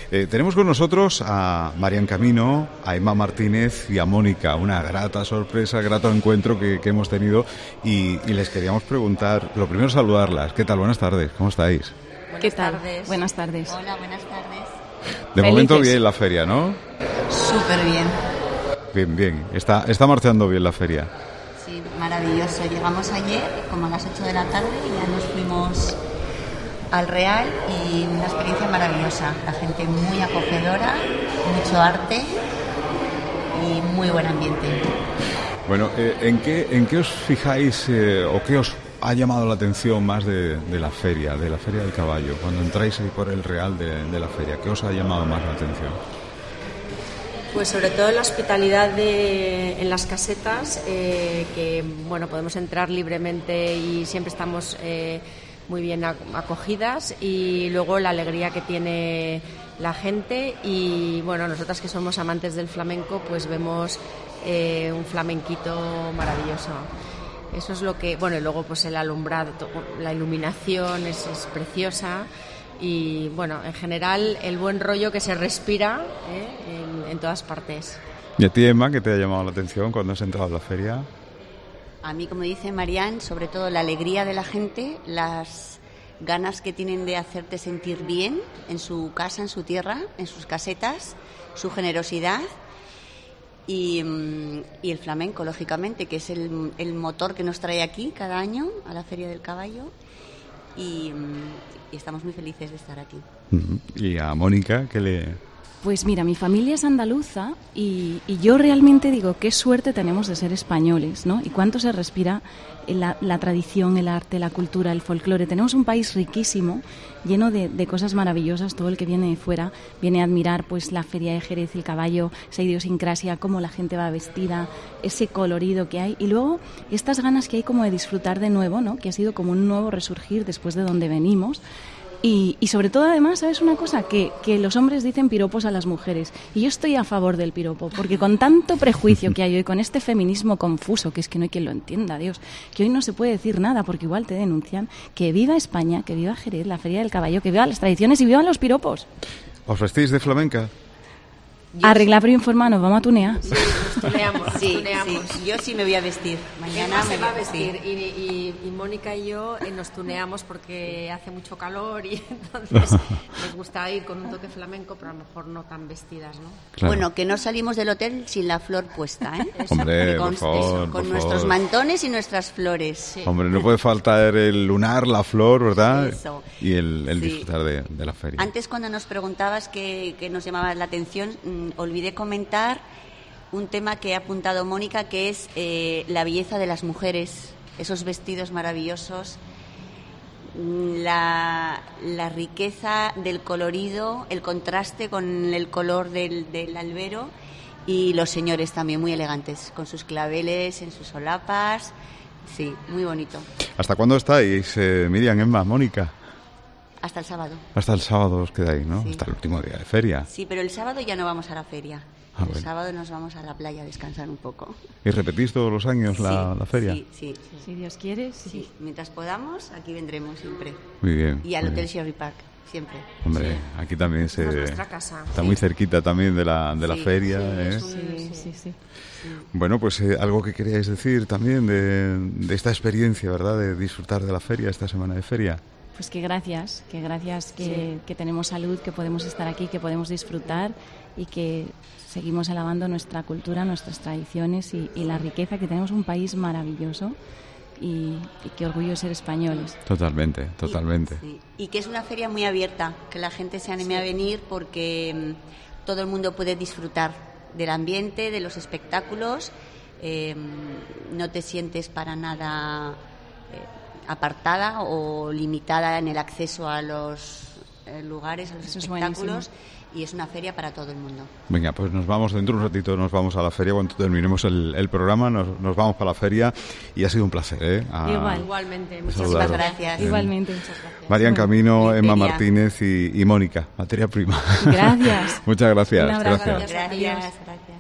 Tenemos con nosotros a Marian Camino, a Emma Martínez y a Mónica. Una grata sorpresa, grato encuentro que hemos tenido y les queríamos preguntar, lo primero saludarlas. ¿Qué tal? Buenas tardes, ¿cómo estáis? ¿Qué tal? Buenas tardes. Hola, buenas tardes. De momento bien la feria, ¿no? Súper bien. Bien. Está marchando bien la feria. Sí, maravilloso. Llegamos ayer como a las 8 de la tarde y ya nos fuimos al Real y una experiencia maravillosa. La gente muy acogedora, mucho arte y muy buen ambiente. Bueno, ¿en qué os fijáis o qué os ha llamado la atención más de la feria del caballo? Cuando entráis ahí por el Real de la feria, ¿qué os ha llamado más la atención? Pues sobre todo la hospitalidad en las casetas, que bueno, podemos entrar libremente y siempre estamos muy bien acogidas, y luego la alegría que tiene la gente. Y bueno, nosotras que somos amantes del flamenco, pues vemos un flamenquito maravilloso. Eso es lo que, bueno, y luego pues el alumbrado, la iluminación es preciosa, y bueno, en general el buen rollo que se respira en todas partes. ¿Y a ti, Emma, qué te ha llamado la atención cuando has entrado a la feria? A mí, como dice Marian, sobre todo la alegría de la gente, las ganas que tienen de hacerte sentir bien en su casa, en su tierra, en sus casetas, su generosidad. Y el flamenco, lógicamente, que es el motor que nos trae aquí cada año a la Feria del Caballo, y estamos muy felices de estar aquí. ¿Y a Mónica qué le...? Pues mira, mi familia es andaluza y yo realmente digo qué suerte tenemos de ser españoles, ¿no? Y cuánto se respira la tradición, el arte, la cultura, el folclore. Tenemos un país riquísimo, lleno de cosas maravillosas. Todo el que viene de fuera viene a admirar pues la Feria de Jerez y el caballo, esa idiosincrasia, cómo la gente va vestida, ese colorido que hay. Y luego estas ganas que hay como de disfrutar de nuevo, ¿no? Que ha sido como un nuevo resurgir después de donde venimos. Y sobre todo, además, ¿sabes una cosa? Que los hombres dicen piropos a las mujeres. Y yo estoy a favor del piropo, porque con tanto prejuicio que hay hoy, con este feminismo confuso, que es que no hay quien lo entienda, Dios, que hoy no se puede decir nada, porque igual te denuncian, que viva España, que viva Jerez, la Feria del Caballo, que viva las tradiciones y vivan los piropos. ¿Os vestís de flamenca? Arreglar pero informar, nos vamos a tunear. Sí, nos tuneamos. Sí. Yo sí me voy a vestir. Mañana se va a vestir. Sí. Y Mónica y yo nos tuneamos porque hace mucho calor y entonces nos gusta ir con un toque flamenco, pero a lo mejor no tan vestidas, ¿no? Claro. Bueno, que no salimos del hotel sin la flor puesta, ¿eh? Hombre, por favor, con nuestros mantones y nuestras flores. Sí. Hombre, no puede faltar el lunar, la flor, ¿verdad? Eso. Y el Sí. disfrutar de la feria. Antes, cuando nos preguntabas qué nos llamaba la atención, olvidé comentar un tema que ha apuntado Mónica, que es la belleza de las mujeres, esos vestidos maravillosos, la riqueza del colorido, el contraste con el color del albero, y los señores también muy elegantes, con sus claveles en sus solapas. Sí, muy bonito. ¿Hasta cuándo estáis, Miriam, Emma, Mónica? Hasta el sábado. Hasta el sábado os quedáis, ¿no? Sí. Hasta el último día de feria. Sí, pero el sábado ya no vamos a la feria. El Bueno. sábado nos vamos a la playa a descansar un poco. ¿Y repetís todos los años la feria? Sí. Si Dios quiere, sí. Mientras podamos, aquí vendremos siempre. Muy bien. Y al muy Hotel bien. Sherry Park, siempre. Hombre, aquí también Es nuestra casa. está muy cerquita también de la Sí, feria, sí, ¿eh? Sí. Bueno, pues algo que queríais decir también de esta experiencia, ¿verdad? De disfrutar de la feria, esta semana de feria. Pues que gracias que tenemos salud, que podemos estar aquí, que podemos disfrutar y que seguimos alabando nuestra cultura, nuestras tradiciones y la riqueza, que tenemos un país maravilloso y qué orgullo ser españoles. Totalmente. Y que es una feria muy abierta, que la gente se anime a venir porque todo el mundo puede disfrutar del ambiente, de los espectáculos. No te sientes para nada apartada o limitada en el acceso a los lugares, a los Eso es espectáculos, y es una feria para todo el mundo. Venga, pues nos vamos dentro de un ratito, nos vamos a la feria. Cuando terminemos el programa nos vamos para la feria y ha sido un placer, ¿eh? Igualmente, Muchísimas gracias. Igualmente. Marian Camino, Emma Feria. Martínez y Mónica, materia prima. Gracias. Muchas gracias. Un abrazo. Gracias. Gracias.